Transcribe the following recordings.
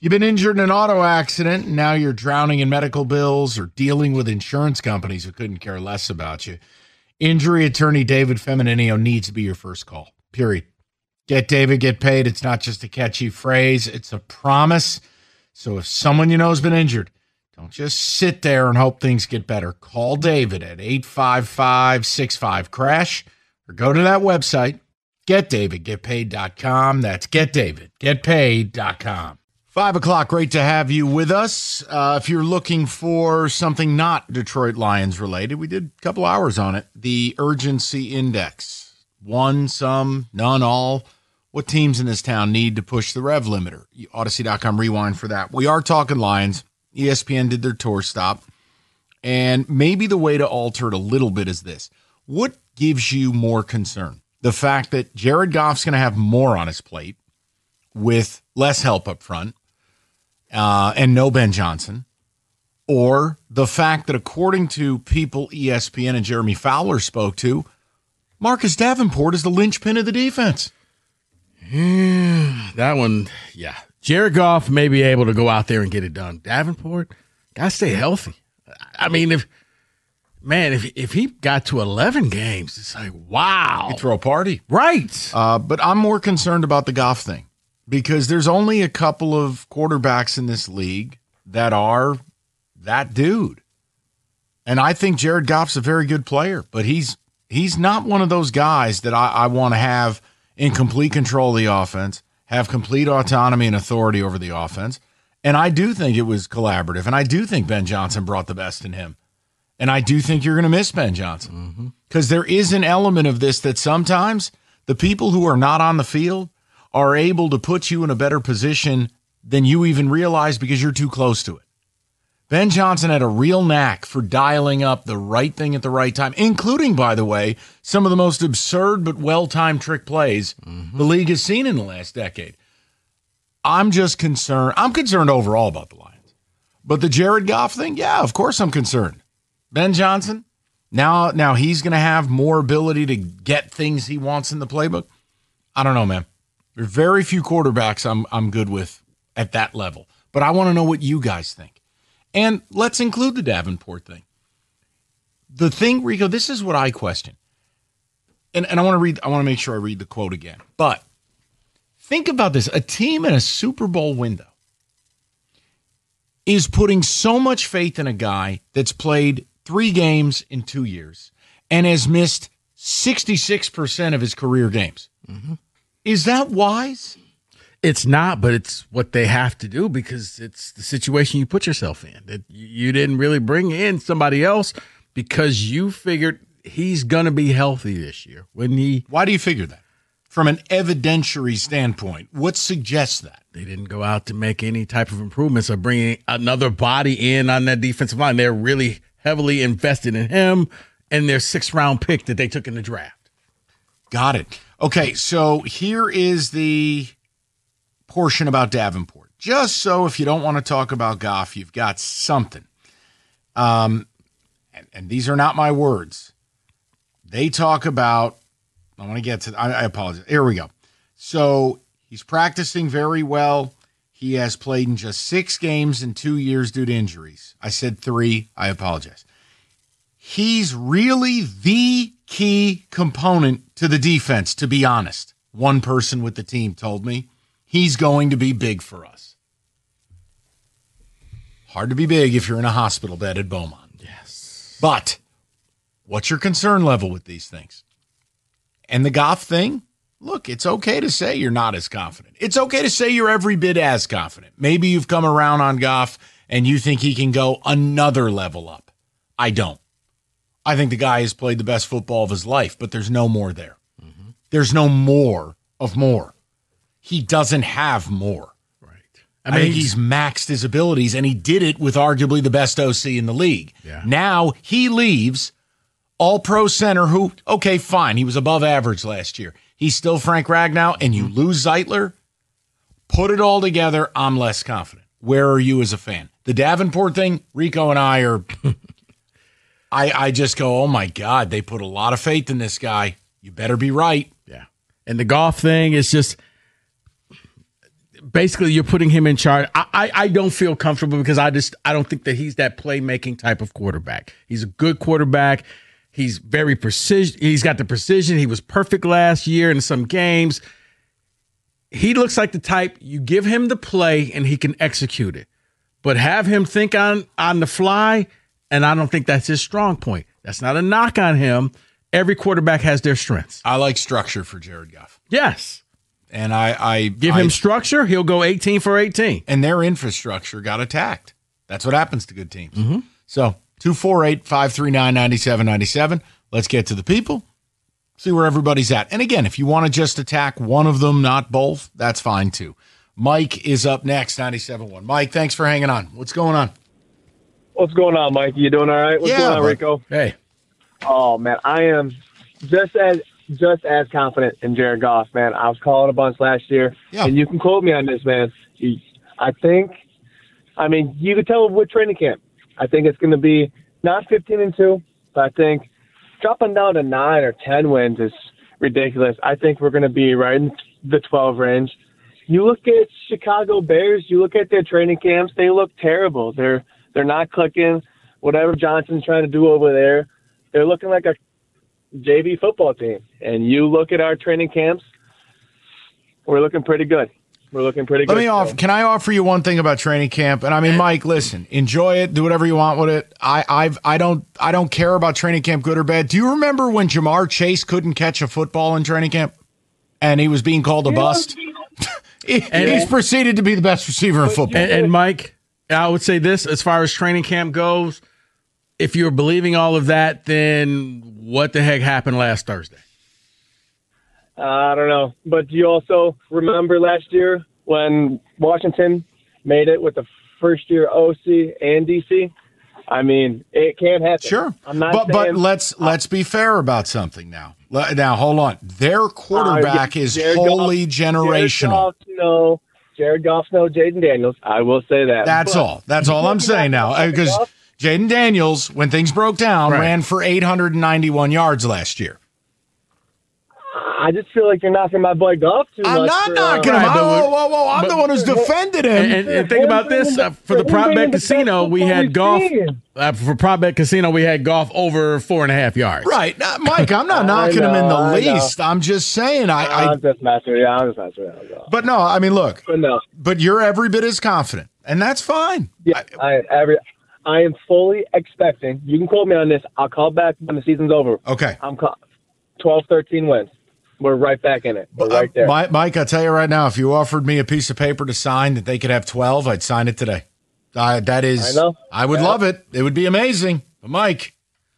You've been injured in an auto accident, and now you're drowning in medical bills or dealing with insurance companies who couldn't care less about you. Injury attorney David Femininio needs to be your first call, period. Get David, get paid. It's not just a catchy phrase. It's a promise. So if someone you know has been injured, don't just sit there and hope things get better. Call David at 855-65-CRASH or go to that website, getdavidgetpaid.com. That's getdavidgetpaid.com. 5 o'clock, great to have you with us. If you're looking for something not Detroit Lions related, we did a couple hours on it. The urgency index. One, some, none, all. What teams in this town need to push the rev limiter? Odyssey.com rewind for that. We are talking Lions. ESPN did their tour stop. And maybe the way to alter it a little bit is this. What gives you more concern? The fact that Jared Goff's going to have more on his plate with less help up front, and no Ben Johnson, or the fact that according to people ESPN and Jeremy Fowler spoke to, Marcus Davenport is the linchpin of the defense. That one, yeah. Jared Goff may be able to go out there and get it done. Davenport, got to stay healthy. I mean, if he got to 11 games, it's like, wow. You throw a party. Right. But I'm more concerned about the Goff thing. Because there's only a couple of quarterbacks in this league that are that dude. And I think Jared Goff's a very good player, but he's not one of those guys that I want to have in complete control of the offense, have complete autonomy and authority over the offense. And I do think it was collaborative, and I do think Ben Johnson brought the best in him. And I do think you're going to miss Ben Johnson. Because there is an element of this that sometimes the people who are not on the field are able to put you in a better position than you even realize because you're too close to it. Ben Johnson had a real knack for dialing up the right thing at the right time, including, by the way, some of the most absurd but well-timed trick plays the league has seen in the last decade. I'm just concerned. I'm concerned overall about the Lions. But the Jared Goff thing, yeah, of course I'm concerned. Ben Johnson, now he's going to have more ability to get things he wants in the playbook. I don't know, man. There are very few quarterbacks I'm good with at that level. But I want to know what you guys think. And let's include the Davenport thing. The thing, Rico, this is what I question. And I want to make sure I read the quote again. But think about this. A team in a Super Bowl window is putting so much faith in a guy that's played 3 games in 2 years and has missed 66% of his career games. Is that wise? It's not, but it's what they have to do because it's the situation you put yourself in. That you didn't really bring in somebody else because you figured he's going to be healthy this year. Why do you figure that? From an evidentiary standpoint, what suggests that? They didn't go out to make any type of improvements or bringing another body in on that defensive line. They're really heavily invested in him and their 6th-round pick that they took in the draft. Got it. Okay, so here is the portion about Davenport. Just so if you don't want to talk about Goff, you've got something. And these are not my words. They talk about, I want to get to, I apologize. Here we go. So he's practicing very well. He has played in just 6 games in 2 years due to injuries. I said 3. I apologize. He's really the key component to the defense, to be honest. One person with the team told me he's going to be big for us. Hard to be big if you're in a hospital bed at Beaumont. Yes. But what's your concern level with these things? And the Goff thing, look, it's okay to say you're not as confident. It's okay to say you're every bit as confident. Maybe you've come around on Goff and you think he can go another level up. I don't. I think the guy has played the best football of his life, but there's no more there. There's no more of more. He doesn't have more. Right. I think he's maxed his abilities, and he did it with arguably the best OC in the league. Yeah. Now he leaves all-pro center who, okay, fine, he was above average last year. He's still Frank Ragnow, and you lose Zeitler. Put it all together, I'm less confident. Where are you as a fan? The Davenport thing, Rico and I are... I just go, oh, my God, they put a lot of faith in this guy. You better be right. Yeah. And the Goff thing is just basically you're putting him in charge. I don't feel comfortable because I don't think that he's that playmaking type of quarterback. He's a good quarterback. He's very precision. He's got the precision. He was perfect last year in some games. He looks like the type you give him the play and he can execute it. But have him think on the fly, and I don't think that's his strong point. That's not a knock on him. Every quarterback has their strengths. I like structure for Jared Goff. Yes. And I give him structure, he'll go 18 for 18. And their infrastructure got attacked. That's what happens to good teams. Mm-hmm. So 248-539-9797. Let's get to the people. See where everybody's at. And again, if you want to just attack one of them, not both, that's fine too. Mike is up next, 97.1. Mike, thanks for hanging on. What's going on? What's going on, Mike? You doing all right? What's going on, Rico? Hey. Oh, man, I am just as confident in Jared Goff, man. I was calling a bunch last year, and you can quote me on this, man. You can tell with training camp. I think it's going to be not 15-2, but I think dropping down to 9 or 10 wins is ridiculous. I think we're going to be right in the 12 range. You look at Chicago Bears, you look at their training camps, they look terrible. They're not clicking. Whatever Johnson's trying to do over there, they're looking like a JV football team. And you look at our training camps, we're looking pretty good. Can I offer you one thing about training camp? And I mean, Mike, listen, enjoy it, do whatever you want with it. I don't care about training camp, good or bad. Do you remember when Jamar Chase couldn't catch a football in training camp and he was being called a bust? He's proceeded to be the best receiver in football. And Mike, I would say this, as far as training camp goes, if you're believing all of that, then what the heck happened last Thursday? I don't know. But do you also remember last year when Washington made it with the first-year OC and DC? I mean, it can't happen. Sure. But let's be fair about something now. Now, hold on. Their quarterback is wholly generational. Jared Goff's no Jaden Daniels. I will say that. That's all I'm saying now. Because Jaden Daniels, when things broke down, ran for 891 yards last year. I just feel like you're knocking my boy Goff too much. I'm not knocking him. Whoa. I'm the one who's defended him. And think about this. For the prop bet casino, we had Goff. For prop bet casino, we had Goff over 4.5 yards. Right. Mike, I'm not knocking him in the least. I'm just saying. I'm just messing with you. But no, I mean, look. But you're every bit as confident, and that's fine. Yeah, I am fully expecting. You can quote me on this. I'll call back when the season's over. Okay. I'm 12, 13 wins. We're right back in it. We're right there. Mike, I'll tell you right now, if you offered me a piece of paper to sign that they could have 12, I'd sign it today. I know. I would love it. It would be amazing. But Mike,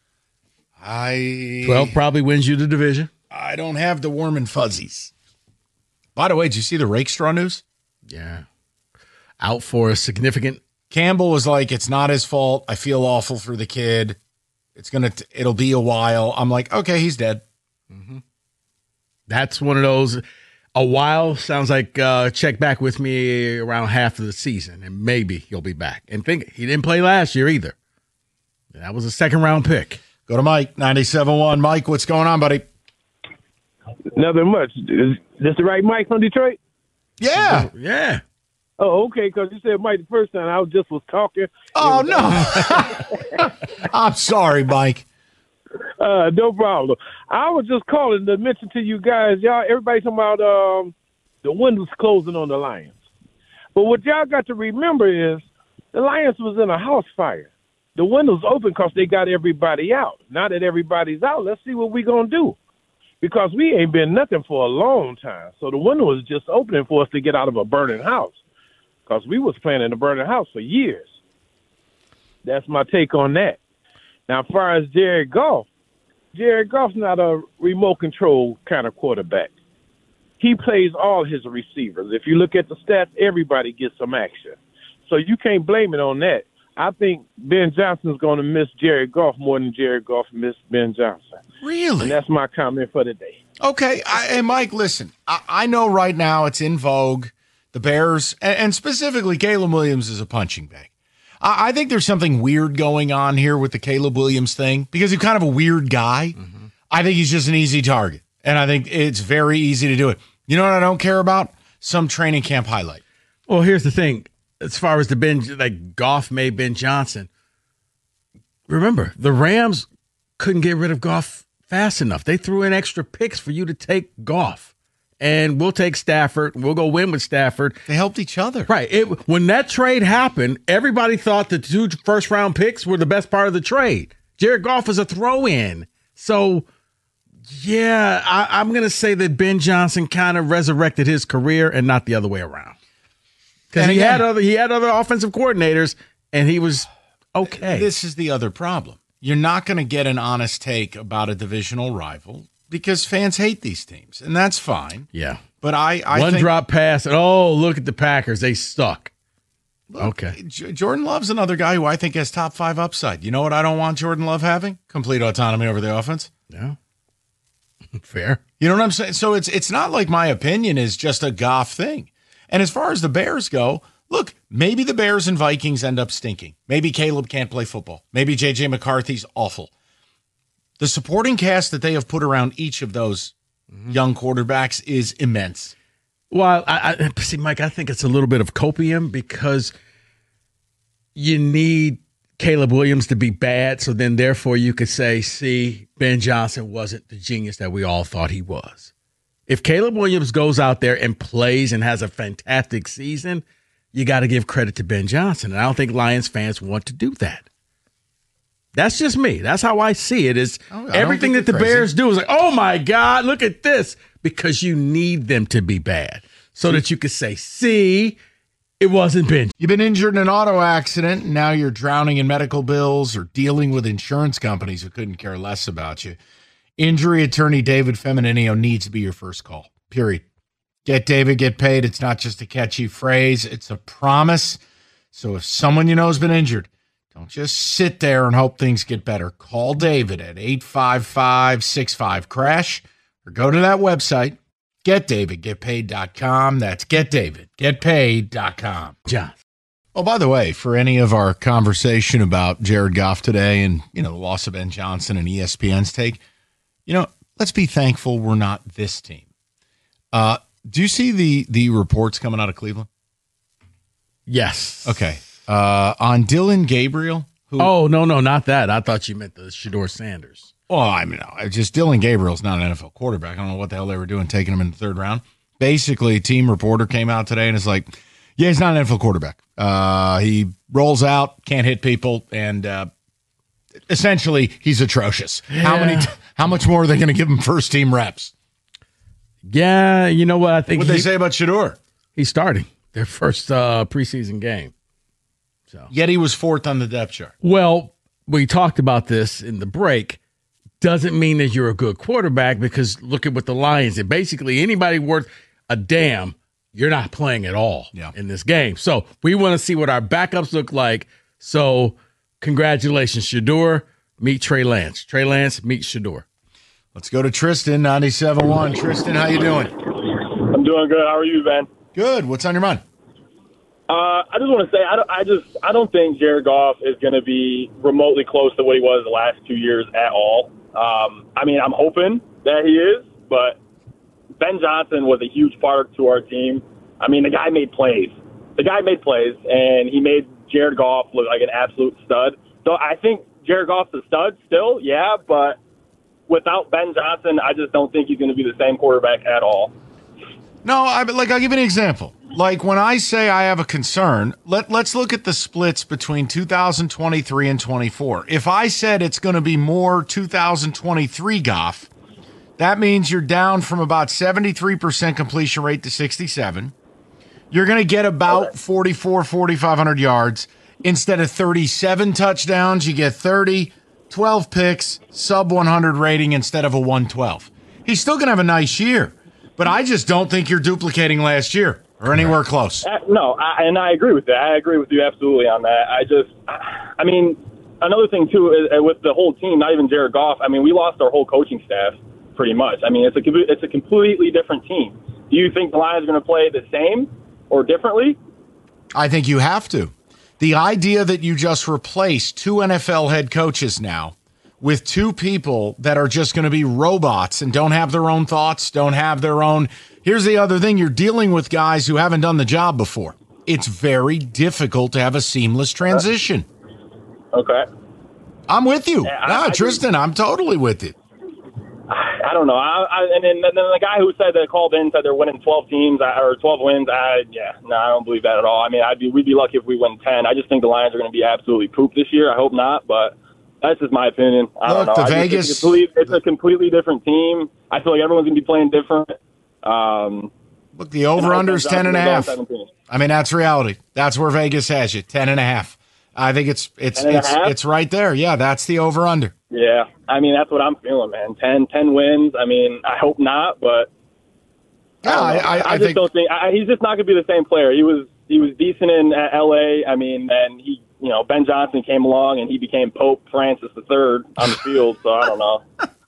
12 probably wins you the division. I don't have the warm and fuzzies. By the way, did you see the Rakestraw news? Yeah. Out for a significant. Campbell was like, it's not his fault. I feel awful for the kid. It'll be a while. I'm like, okay, he's dead. Mm-hmm. That's one of those. A while sounds like check back with me around half of the season, and maybe he'll be back. And think he didn't play last year either. That was a second-round pick. Go to Mike, 97.1. Mike, what's going on, buddy? Nothing much. Is this the right Mike from Detroit? Yeah. Yeah. Oh, okay, because you said Mike the first time. I was talking. Oh, no. I'm sorry, Mike. No problem. I was just calling to mention to you guys, everybody talking about the windows closing on the Lions. But what y'all got to remember is the Lions was in a house fire. The windows open because they got everybody out. Now that everybody's out, let's see what we're going to do. Because we ain't been nothing for a long time. So the window was just opening for us to get out of a burning house. Because we was playing in a burning house for years. That's my take on that. Now, as far as Jared Goff's not a remote control kind of quarterback. He plays all his receivers. If you look at the stats, everybody gets some action. So you can't blame it on that. I think Ben Johnson's going to miss Jared Goff more than Jared Goff missed Ben Johnson. Really? And that's my comment for today. Okay. Hey, Mike, listen. I know right now it's in vogue. The Bears, and specifically Caleb Williams, is a punching bag. I think there's something weird going on here with the Caleb Williams thing because he's kind of a weird guy. Mm-hmm. I think he's just an easy target, and I think it's very easy to do it. You know what I don't care about? Some training camp highlight. Well, here's the thing. As far as the Goff made Ben Johnson, remember, the Rams couldn't get rid of Goff fast enough. They threw in extra picks for you to take Goff. And we'll take Stafford. We'll go win with Stafford. They helped each other. Right. When that trade happened, everybody thought the 2 first-round picks were the best part of the trade. Jared Goff was a throw-in. So, yeah, I'm going to say that Ben Johnson kind of resurrected his career and not the other way around. Because he had other offensive coordinators, and he was okay. This is the other problem. You're not going to get an honest take about a divisional rival because fans hate these teams, and that's fine. Yeah. But I One think, drop pass, and look at the Packers. They suck. Okay. Jordan Love's another guy who I think has top 5 upside. You know what I don't want Jordan Love having? Complete autonomy over the offense. Yeah. Fair. You know what I'm saying? So it's not like my opinion is just a Goff thing. And as far as the Bears go, look, maybe the Bears and Vikings end up stinking. Maybe Caleb can't play football. Maybe J.J. McCarthy's awful. The supporting cast that they have put around each of those young quarterbacks is immense. Well, I see, Mike, I think it's a little bit of copium because you need Caleb Williams to be bad, so then therefore you could say, see, Ben Johnson wasn't the genius that we all thought he was. If Caleb Williams goes out there and plays and has a fantastic season, you got to give credit to Ben Johnson. And I don't think Lions fans want to do that. That's just me. That's how I see it. Is everything that the Bears do is like, oh, my God, look at this. Because you need them to be bad so that you can say, see, it wasn't Ben. You've been injured in an auto accident, and now you're drowning in medical bills or dealing with insurance companies who couldn't care less about you. Injury attorney David Femininio needs to be your first call, period. Get David, get paid. It's not just a catchy phrase. It's a promise. So if someone you know has been injured, don't just sit there and hope things get better. Call David at 855-65-CRASH or go to that website, getdavidgetpaid.com. That's getdavidgetpaid.com. John. Oh, by the way, for any of our conversation about Jared Goff today and, the loss of Ben Johnson and ESPN's take, let's be thankful we're not this team. Do you see the reports coming out of Cleveland? Yes. Okay. On Dillon Gabriel. No, not that. I thought you meant the Shedeur Sanders. Well, I mean, just Dillon Gabriel's not an NFL quarterback. I don't know what the hell they were doing taking him in the 3rd round. Basically, a team reporter came out today and is like, yeah, he's not an NFL quarterback. He rolls out, can't hit people, and essentially he's atrocious. Yeah. How much more are they going to give him first-team reps? Yeah, you know what I think. What'd they say about Shedeur? He's starting their first preseason game. So yet he was 4th on the depth chart. Well, we talked about this in the break. Doesn't mean that you're a good quarterback because look at what the Lions did. Basically, anybody worth a damn, you're not playing at all in this game. So we want to see what our backups look like. So congratulations, Shedeur. Meet Trey Lance. Trey Lance, meet Shedeur. Let's go to Tristan, 97.1. Tristan, how you doing? I'm doing good. How are you, man? Good. What's on your mind? I just want to say I don't think Jared Goff is going to be remotely close to what he was the last 2 years at all. I'm hoping that he is, but Ben Johnson was a huge part to our team. The guy made plays. And he made Jared Goff look like an absolute stud. So I think Jared Goff's a stud still, yeah, but without Ben Johnson, I just don't think he's going to be the same quarterback at all. No, I'll give you an example. Like when I say I have a concern, let's look at the splits between 2023 and 24. If I said it's going to be more 2023 Goff, that means you're down from about 73% completion rate to 67. You're going to get about 4,500 yards. Instead of 37 touchdowns, you get 30, 12 picks, sub 100 rating instead of a 112. He's still going to have a nice year, but I just don't think you're duplicating last year or anywhere close. No, and I agree with that. I agree with you absolutely on that. Another thing, too, is with the whole team, not even Jared Goff, we lost our whole coaching staff pretty much. It's a completely different team. Do you think the Lions are going to play the same or differently? I think you have to. The idea that you just replace 2 NFL head coaches now with 2 people that are just going to be robots and don't have their own thoughts, don't have their own. Here's the other thing. You're dealing with guys who haven't done the job before. it's very difficult to have a seamless transition. Okay. I'm with you. Yeah, Tristan, I'm totally with it. I don't know. And then the guy who said that called in said they're winning 12 teams or 12 wins. I don't believe that at all. I mean, we'd be lucky if we win 10. I just think the Lions are going to be absolutely pooped this year. I hope not, but that's just my opinion. I don't know. It's a completely different team. I feel like everyone's going to be playing different. Look, the over-under is 10.5. I mean, that's reality. That's where Vegas has you, 10.5. I think it's right there. Yeah, that's the over-under. Yeah, I mean, that's what I'm feeling, man. 10 wins. I mean, I hope not, but I just don't think he's just not going to be the same player. He was decent in L.A. I mean, and Ben Johnson came along and he became Pope Francis III on the field. So I don't know.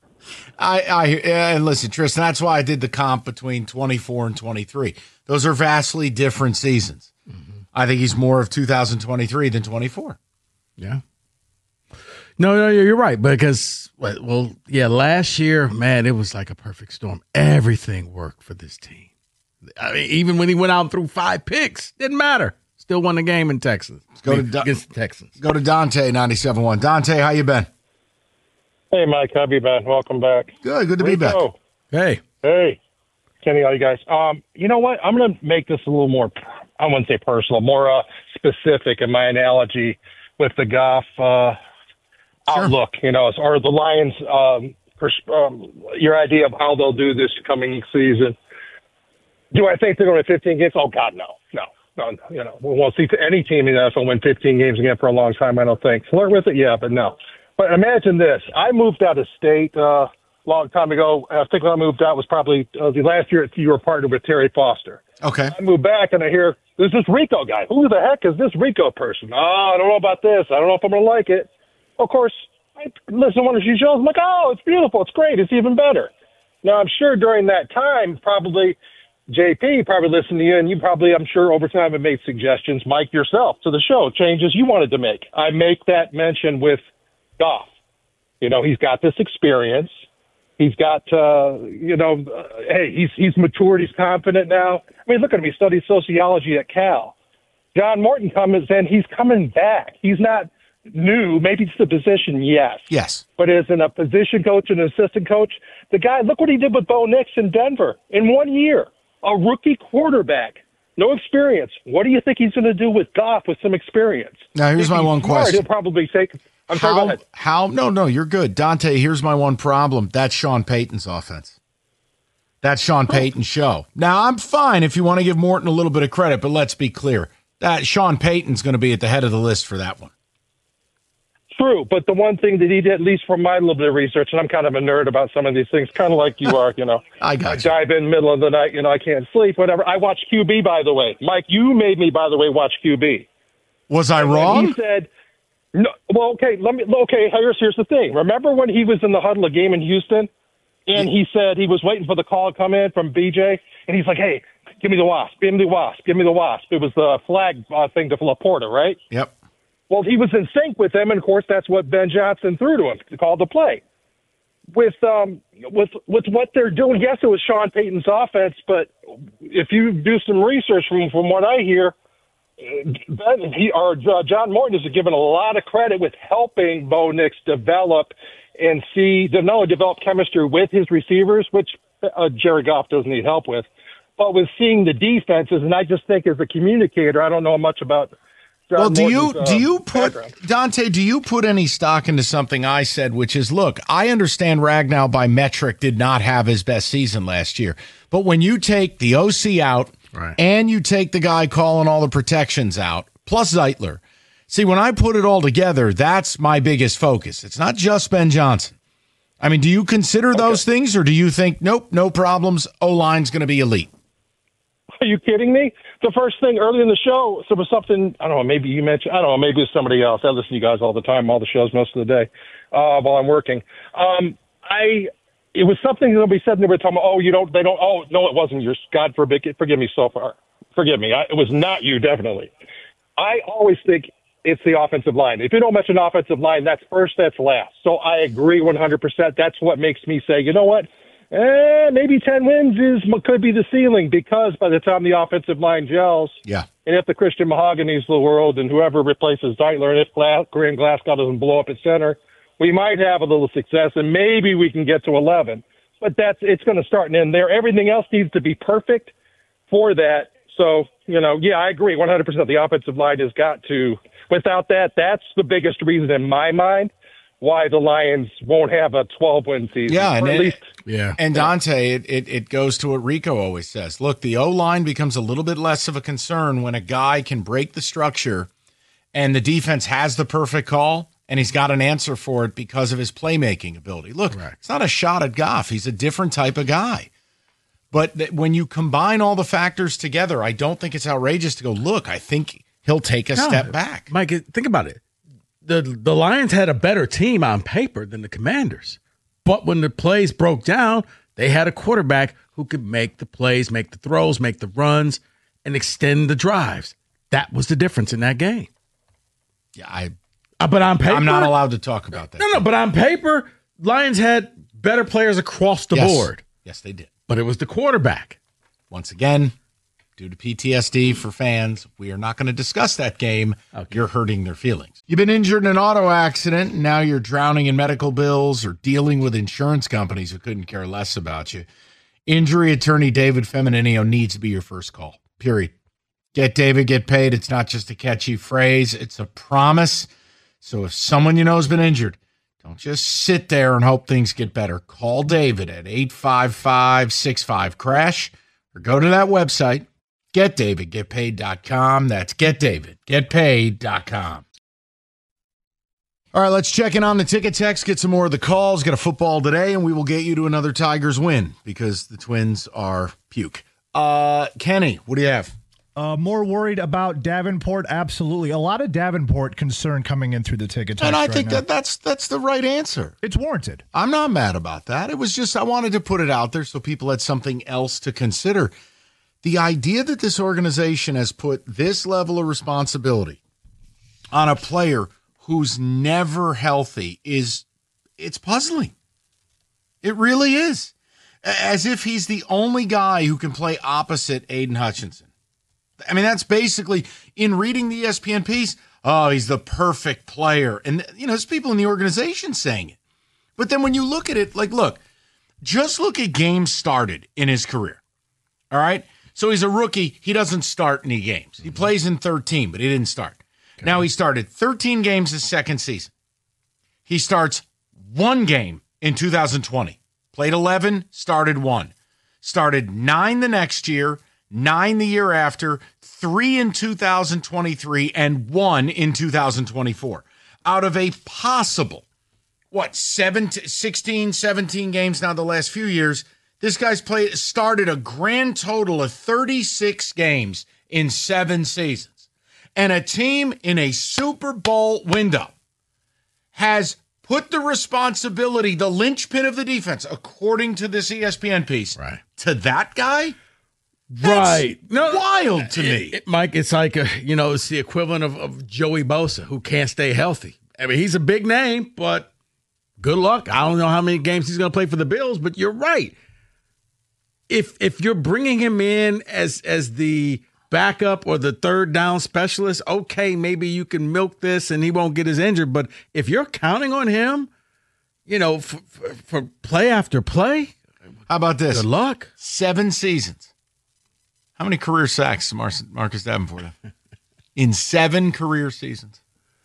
And listen, Tristan, that's why I did the comp between 24 and 23. Those are vastly different seasons. Mm-hmm. I think he's more of 2023 than 24. Yeah. No, you're right. Because, last year, man, it was like a perfect storm. Everything worked for this team. I mean, even when he went out and threw 5 picks, didn't matter. Still won the game in Texas. Against the Texans. Go to Dante, 97.1. Dante, how you been? Hey, Mike. How you been? Welcome back. Good to be back. Hey. Kenny, all you guys. You know what? I'm going to make this a little more, I wouldn't say personal, more specific in my analogy with the Goff outlook, or the Lions, your idea of how they'll do this coming season. Do I think they're going to win 15 games? Oh, God, no. We won't see any team in the NFL win 15 games again for a long time, I don't think. Flirt with it, yeah, but no. But imagine this. I moved out of state a long time ago. I think when I moved out was probably the last year you were partnered with Terry Foster. Okay. I moved back and I hear, there's this Rico guy. Who the heck is this Rico person? Oh, I don't know about this. I don't know if I'm going to like it. Of course, I listen to one of your shows. I'm like, oh, it's beautiful. It's great. It's even better. Now, I'm sure during that time, probably JP probably listened to you, and you probably, I'm sure, over time have made suggestions, Mike, yourself, to the show, changes you wanted to make. I make that mention with Goff. He's got this experience. He's got, hey, he's matured. He's confident now. I mean, look at him. He studied sociology at Cal. John Morton comes in. He's coming back. He's not new. Maybe it's the position, yes. But as a position coach and an assistant coach, the guy, look what he did with Bo Nix in Denver in 1 year. A rookie quarterback, no experience. What do you think he's going to do with Goff with some experience? Now, here's my one question. He'll probably take – sorry, go ahead. No, you're good. Dante, here's my one problem. That's Sean Payton's offense. That's Sean Payton's show. Now, I'm fine if you want to give Morton a little bit of credit, but let's be clear. That Sean Payton's going to be at the head of the list for that one. True, but the one thing that he did, at least from my little bit of research, and I'm kind of a nerd about some of these things, kind of like you are, I got you. Dive in middle of the night, I can't sleep, whatever. I watched QB, by the way. Mike, you made me, by the way, watch QB. Was I wrong? He said, no. Well, okay, here's the thing. Remember when he was in the huddle, a game in Houston, and he said he was waiting for the call to come in from BJ, and he's like, hey, give me the wasp, give me the wasp, give me the wasp. It was the flag thing to Laporta, right? Yep. Well, he was in sync with them, and of course, that's what Ben Johnson threw to him to call the play. With what they're doing, yes, it was Sean Payton's offense, but if you do some research from what I hear, John Morton is given a lot of credit with helping Bo Nix develop and not only develop chemistry with his receivers, which Jared Goff doesn't need help with, but with seeing the defenses. And I just think as a communicator, I don't know much about. Well, do you put Dante? Do you put any stock into something I said, which is, look, I understand Ragnow by metric did not have his best season last year, but when you take the OC out and you take the guy calling all the protections out, plus Zeitler, see, when I put it all together, that's my biggest focus. It's not just Ben Johnson. I mean, do you consider those things, or do you think, nope, no problems, O-line's going to be elite? Are you kidding me? The first thing early in the show, there was something, I don't know, maybe you mentioned, I don't know, maybe it's somebody else. I listen to you guys all the time, all the shows most of the day while I'm working. It was something that we said, and they were talking about, no, it wasn't yours. God forgive me so far. Forgive me. It was not you, definitely. I always think it's the offensive line. If you don't mention offensive line, that's first, that's last. So I agree 100%. That's what makes me say, you know what? maybe 10 wins could be the ceiling, because by the time the offensive line gels, Yeah. and if the Christian Mahogany's of the world and whoever replaces Deitler, and if Graham Glasgow doesn't blow up at center, we might have a little success, and maybe we can get to 11. But it's going to start and end there. Everything else needs to be perfect for that. So, I agree 100%. The offensive line has got to. Without that, that's the biggest reason in my mind why the Lions won't have a 12-win season. Yeah, and at least. Yeah. And Dante, it goes to what Rico always says. Look, the O-line becomes a little bit less of a concern when a guy can break the structure and the defense has the perfect call and he's got an answer for it because of his playmaking ability. Look, It's not a shot at Goff. He's a different type of guy. But when you combine all the factors together, I don't think it's outrageous to go, look, I think he'll take a step back. Mike, think about it. The Lions had a better team on paper than the Commanders. But when the plays broke down, they had a quarterback who could make the plays, make the throws, make the runs, and extend the drives. That was the difference in that game. Yeah, but on paper, I'm not allowed to talk about that. No, but on paper, Lions had better players across the board. Yes, they did. But it was the quarterback. Once again, due to PTSD for fans, we are not going to discuss that game. Okay. You're hurting their feelings. You've been injured in an auto accident, and now you're drowning in medical bills or dealing with insurance companies who couldn't care less about you. Injury attorney David Femininio needs to be your first call, period. Get David, get paid. It's not just a catchy phrase. It's a promise. So if someone you know has been injured, don't just sit there and hope things get better. Call David at 855-65-CRASH or go to that website, getdavidgetpaid.com. That's getdavidgetpaid.com. All right, let's check in on the ticket text, get some more of the calls, get a football today, and we will get you to another Tigers win because the Twins are puke. Kenny, what do you have? More worried about Davenport? Absolutely. A lot of Davenport concern coming in through the ticket text. And I right think now. that's the right answer. It's warranted. I'm not mad about that. It was just I wanted to put it out there so people had something else to consider. The idea that this organization has put this level of responsibility on a player who's never healthy it's puzzling. It really is. As if he's the only guy who can play opposite Aiden Hutchinson. I mean, that's basically, in reading the ESPN piece, oh, he's the perfect player. And, there's people in the organization saying it. But then when you look at it, just look at games started in his career. All right? So he's a rookie. He doesn't start any games. He plays in 13, but he didn't start. Okay. Now he started 13 games his second season. He starts one game in 2020. Played 11, started 1. Started 9 the next year. 9 the year after, 3 in 2023, and 1 in 2024. Out of a possible, 16, 17 games now the last few years, this guy's started a grand total of 36 games in 7 seasons. And a team in a Super Bowl window has put the responsibility, the linchpin of the defense, according to this ESPN piece, to that guy? Right. No, wild to me. Mike, it's like, it's the equivalent of Joey Bosa, who can't stay healthy. I mean, he's a big name, but good luck. I don't know how many games he's going to play for the Bills, but you're right. If you're bringing him in as the backup or the third down specialist, okay, maybe you can milk this and he won't get as injured. But if you're counting on him, for play after play, how about this? Good luck. 7 seasons. How many career sacks does Marcus Davenport have? In 7 career seasons.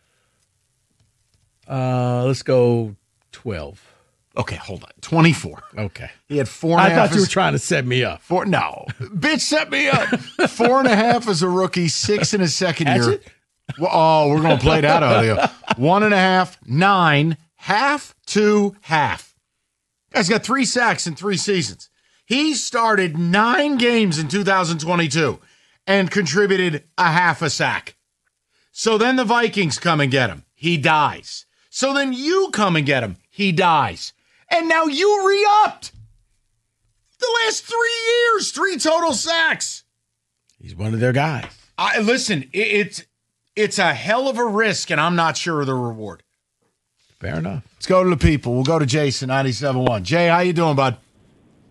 Let's go 12. Okay, hold on. 24. Okay. He had 4.5. I thought you were trying to set me up. No. Bitch, set me up. 4.5 as a rookie, 6 in his second year. It? Well, we're going to play that audio. 1.5, 9, half to half. Guy's got 3 sacks in 3 seasons. He started 9 games in 2022 and contributed a half a sack. So then the Vikings come and get him. He dies. So then you come and get him. He dies. And now you re-upped. The last 3 years, 3 total sacks. He's one of their guys. Listen, it's a hell of a risk, and I'm not sure of the reward. Fair enough. Let's go to the people. We'll go to Jason, 97.1. Jay, how you doing, bud?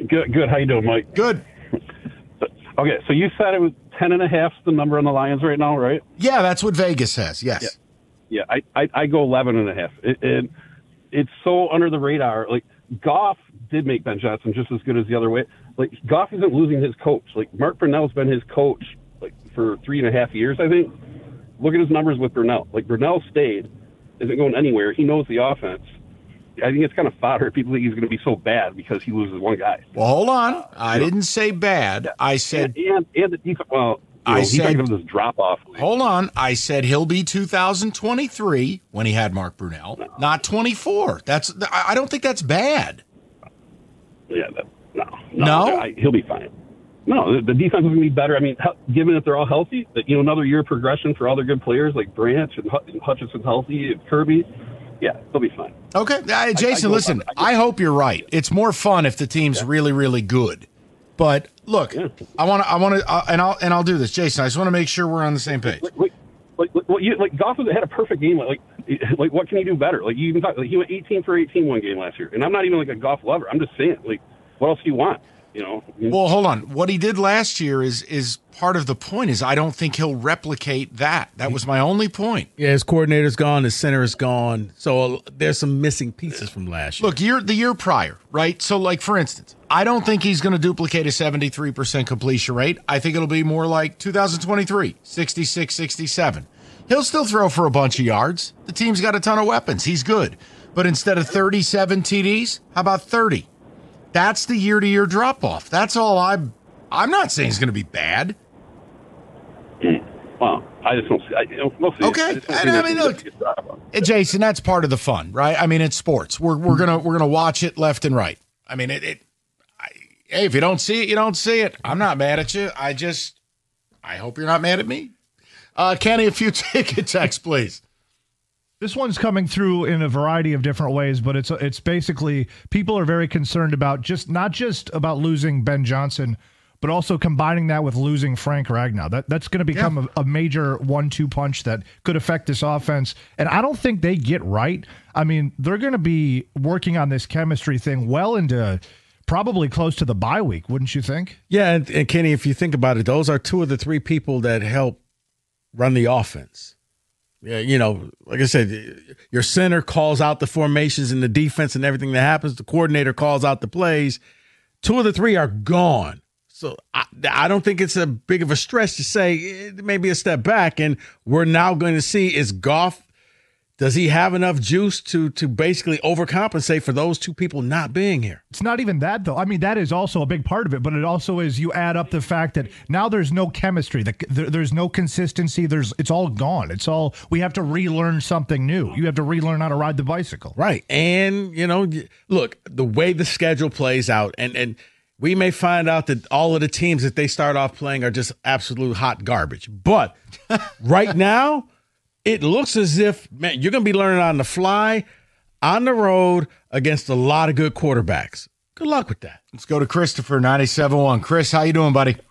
Good. How you doing, Mike? Good. Okay, so you said it was 10.5 the number on the Lions right now, right? Yeah, that's what Vegas says. Yes. Yeah. I go 11.5. It's so under the radar. Like, Goff did make Ben Johnson just as good as the other way. Like, Goff isn't losing his coach. Like, Mark Brunell's been his coach like for 3.5 years, I think. Look at his numbers with Brunell. Like, Brunell stayed, isn't going anywhere. He knows the offense. I think it's kind of fodder. People think he's going to be so bad because he loses one guy. Well, hold on. I didn't say bad. I said and the defense. Well, I said this drop off. Hold on. I said he'll be 2023 when he had Mark Brunell, not 24. I don't think that's bad. Yeah, no. He'll be fine. No, the defense is going to be better. I mean, given that they're all healthy, that another year of progression for all their good players like Branch and Hutchinson's healthy and Kirby. Yeah, they'll be fine. Okay, Jason, listen, I hope you're right. It's more fun if the team's really, really good. But look, I want to, and I'll do this, Jason. I just want to make sure we're on the same page. Like Goff had a perfect game. Like what can he do better? Like you even thought he went 18 for 18 one game last year, and I'm not even like a Goff lover. I'm just saying, like, what else do you want? Well, hold on. What he did last year is part of the point. Is I don't think he'll replicate that. That was my only point. Yeah, his coordinator's gone, his center is gone, so there's some missing pieces from last year. Look, the year prior, right? So, like for instance, I don't think he's going to duplicate a 73% completion rate. I think it'll be more like 2023, 66, 67. He'll still throw for a bunch of yards. The team's got a ton of weapons. He's good, but instead of 37 TDs, how about 30? That's the year-to-year drop-off. That's all I'm not saying it's going to be bad. Well, I just don't see. We'll see. Okay, I mean, look, Jason, that's part of the fun, right? I mean, it's sports. We're gonna watch it left and right. I mean, hey, if you don't see it, you don't see it. I'm not mad at you. I hope you're not mad at me. Kenny, a few ticket texts, please. This one's coming through in a variety of different ways, but it's basically people are very concerned about not just about losing Ben Johnson, but also combining that with losing Frank Ragnow. That's going to become a major 1-2 punch that could affect this offense. And I don't think they get right. I mean, they're going to be working on this chemistry thing well into probably close to the bye week, wouldn't you think? Yeah, and Kenny, if you think about it, those are two of the three people that help run the offense. Yeah, like I said, your center calls out the formations and the defense and everything that happens. The coordinator calls out the plays. Two of the three are gone. So I don't think it's a big of a stretch to say it may be a step back. And we're now going to see, is Goff, does he have enough juice to basically overcompensate for those two people not being here? It's not even that, though. I mean, that is also a big part of it, but it also is you add up the fact that now there's no chemistry. There's no consistency. It's all gone. We have to relearn something new. You have to relearn how to ride the bicycle. Right. And, look, the way the schedule plays out, and we may find out that all of the teams that they start off playing are just absolute hot garbage. But right now, it looks as if, man, you're going to be learning on the fly, on the road, against a lot of good quarterbacks. Good luck with that. Let's go to Christopher, 97.1. Chris, how you doing, buddy?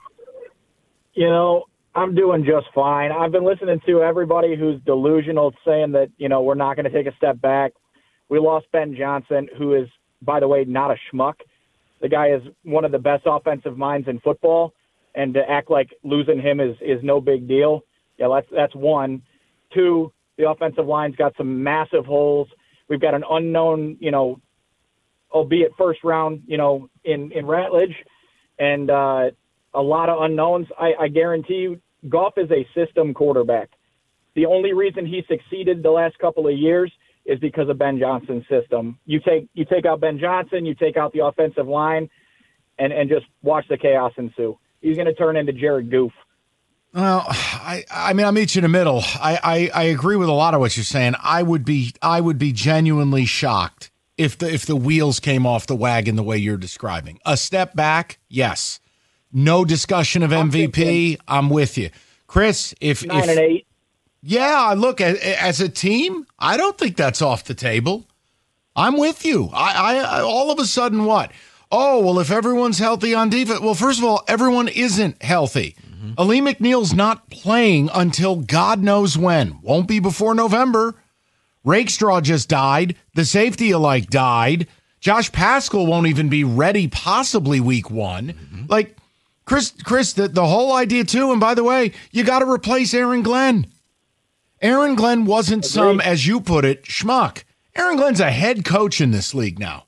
I'm doing just fine. I've been listening to everybody who's delusional saying that, we're not going to take a step back. We lost Ben Johnson, who is, by the way, not a schmuck. The guy is one of the best offensive minds in football, and to act like losing him is no big deal. Yeah, that's one. Two, the offensive line's got some massive holes. We've got an unknown, albeit first round, in Ratledge, and a lot of unknowns. I guarantee you, Goff is a system quarterback. The only reason he succeeded the last couple of years is because of Ben Johnson's system. You take out Ben Johnson, you take out the offensive line, and just watch the chaos ensue. He's going to turn into Jared Goff. Well, I mean, I'll meet you in the middle. I agree with a lot of what you're saying. I would be genuinely shocked if the wheels came off the wagon the way you're describing. A step back, yes. No discussion of MVP. I'm with you, Chris. 9-8. Yeah, look, as a team, I don't think that's off the table. I'm with you. I all of a sudden what? Oh, well, if everyone's healthy on defense, well, first of all, everyone isn't healthy. Ali McNeil's not playing until God knows when. Won't be before November. Rakestraw just died. The safety died. Josh Paschal won't even be ready possibly week 1. Mm-hmm. Like, Chris, the whole idea too, and by the way, you got to replace Aaron Glenn. Aaron Glenn wasn't some, as you put it, schmuck. Aaron Glenn's a head coach in this league now.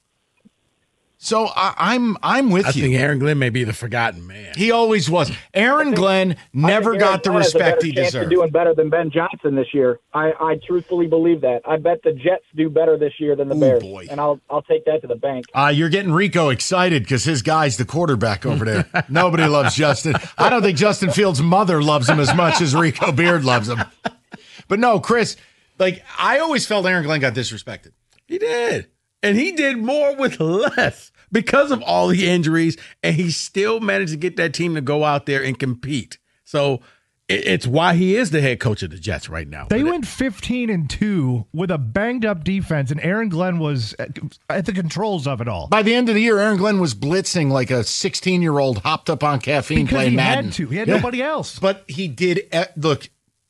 So I'm with you. I think Aaron Glenn may be the forgotten man. He always was. Aaron Glenn never got the respect he deserved. Doing better than Ben Johnson this year. I truthfully believe that. I bet the Jets do better this year than the Bears, boy. And I'll take that to the bank. You're getting Rico excited because his guy's the quarterback over there. Nobody loves Justin. I don't think Justin Fields' mother loves him as much as Rico Beard loves him. But no, Chris, like I always felt Aaron Glenn got disrespected. He did. And he did more with less because of all the injuries, and he still managed to get that team to go out there and compete. So it's why he is the head coach of the Jets right now. They went 15-2 with a banged-up defense, and Aaron Glenn was at the controls of it all. By the end of the year, Aaron Glenn was blitzing like a 16-year-old hopped up on caffeine because playing Madden. Had to. He had nobody else. But he did. Look,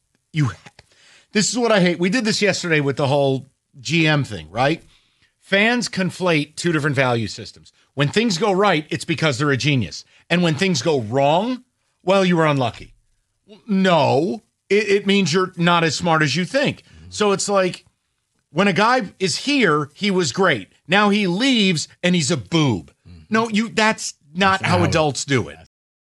this is what I hate. We did this yesterday with the whole GM thing, right? Fans conflate two different value systems. When things go right, it's because they're a genius. And when things go wrong, well, you were unlucky. No, it means you're not as smart as you think. So it's like when a guy is here, he was great. Now he leaves and he's a boob. No, that's not how adults do it.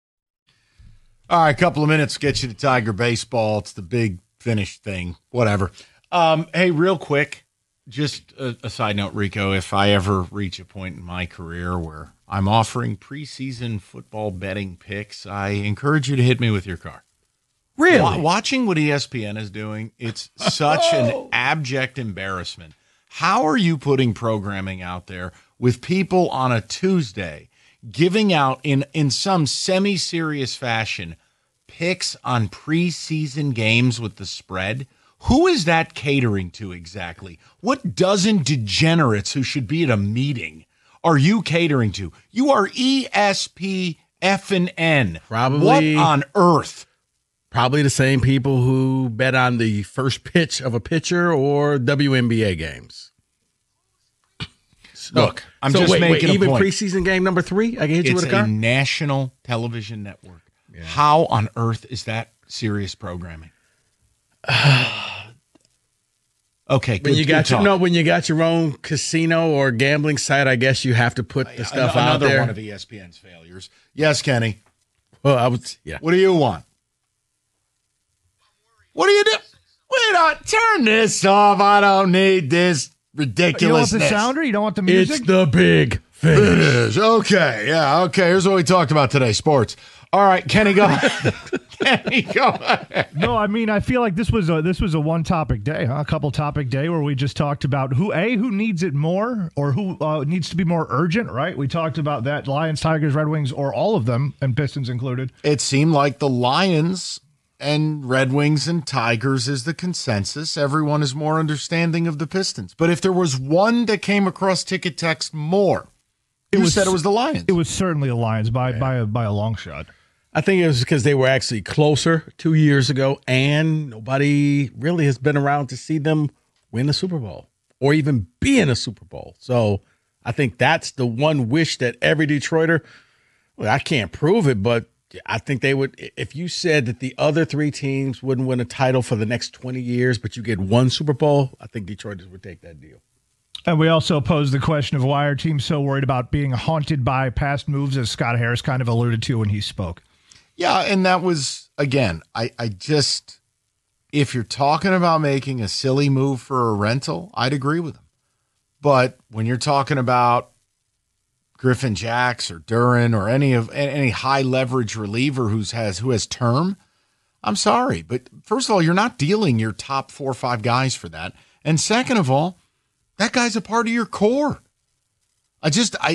All right, a couple of minutes get you to Tiger baseball. It's the big finish thing, whatever. Hey, real quick. Just a side note, Rico, if I ever reach a point in my career where I'm offering preseason football betting picks, I encourage you to hit me with your car. Really? Watching what ESPN is doing, it's such an abject embarrassment. How are you putting programming out there with people on a Tuesday giving out in some semi-serious fashion picks on preseason games with the spread? Who is that catering to exactly? What dozen degenerates who should be at a meeting are you catering to? You are ESPN. Probably. What on earth? Probably the same people who bet on the first pitch of a pitcher or WNBA games. Look, I'm just making a even point. Preseason game number 3, I can hit you with a car? It's a national television network. Yeah. How on earth is that serious programming? Okay, when you got your own casino or gambling site, I guess you have to put the stuff out there. Another one of ESPN's failures. Yes, Kenny. Well, What do you want? What do you do? Turn this off. I don't need this ridiculousness. You don't want the sounder? You don't want the music? It's the big finish. It is. Okay. Yeah. Okay. Here's what we talked about today. Sports. All right, Kenny, go ahead. Kenny, go ahead. No, I mean, I feel like this was a one-topic day, a couple-topic day where we just talked about who needs it more or who needs to be more urgent, right? We talked about that, Lions, Tigers, Red Wings, or all of them, and Pistons included. It seemed like the Lions and Red Wings and Tigers is the consensus. Everyone is more understanding of the Pistons. But if there was one that came across ticket text more, you said it was the Lions. It was certainly the Lions by a long shot. I think it was because they were actually closer 2 years ago, and nobody really has been around to see them win a Super Bowl or even be in a Super Bowl. So I think that's the one wish that every Detroiter, well, I can't prove it, but I think they would, if you said that the other 3 teams wouldn't win a title for the next 20 years, but you get one Super Bowl, I think Detroiters would take that deal. And we also posed the question of why are teams so worried about being haunted by past moves, as Scott Harris kind of alluded to when he spoke. Yeah, and that was, again, I just, if you're talking about making a silly move for a rental, I'd agree with him. But when you're talking about Griffin Jacks or Duran or any high leverage reliever who has term, I'm sorry. But first of all, you're not dealing your top 4 or 5 guys for that. And second of all, that guy's a part of your core. I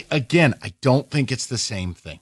don't think it's the same thing.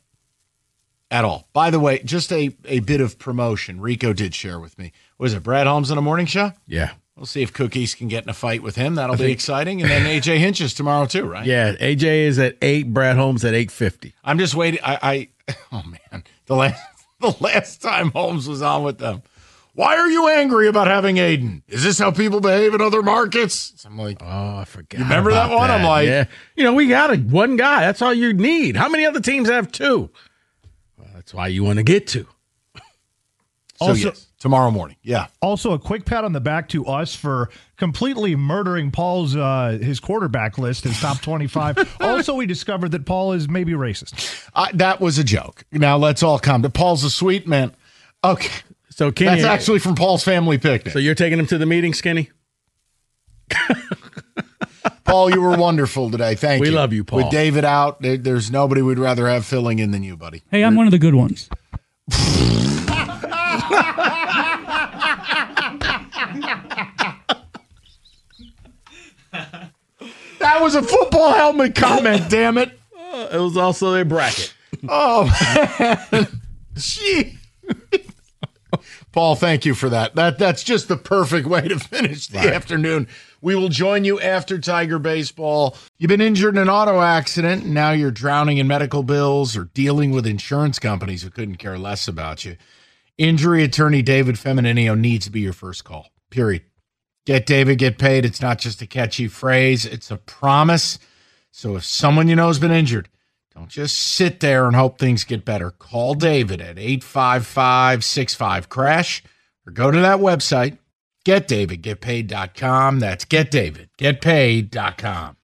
At all. By the way, just a bit of promotion Rico did share with me. Was it Brad Holmes on the morning show? Yeah. We'll see if Cookies can get in a fight with him. That'll be exciting. And then AJ Hinch is tomorrow too, right? Yeah, AJ is at 8, Brad Holmes at 8:50. I'm just waiting. Oh man, the last time Holmes was on with them, Why are you angry about having Aiden? Is this how people behave in other markets? So I'm like, oh, I forgot. You remember that one? I'm like, yeah. We got one guy. That's all you need. How many other teams have two? Well, that's why you want to get two. So also, yes, tomorrow morning. Yeah. Also, a quick pat on the back to us for completely murdering Paul's his quarterback list, his top 25. Also, we discovered that Paul is maybe racist. That was a joke. Now let's all calm down. Paul's a sweet man. Okay. So Kenny, that's actually from Paul's family picnic. So you're taking him to the meeting, Skinny? Paul, you were wonderful today. Thank you. We love you, Paul. With David out, there's nobody we'd rather have filling in than you, buddy. Hey, I'm one of the good ones. That was a football helmet comment, damn it. It was also a bracket. Oh, man. Gee. Paul, thank you for that. That's just the perfect way to finish the afternoon. We will join you after Tiger baseball. You've been injured in an auto accident, and now you're drowning in medical bills or dealing with insurance companies who couldn't care less about you. Injury attorney David Femininio needs to be your first call, period. Get David, get paid. It's not just a catchy phrase. It's a promise. So if someone you know has been injured, don't just sit there and hope things get better. Call David at 855-65-CRASH or go to that website, getdavidgetpaid.com. That's getdavidgetpaid.com.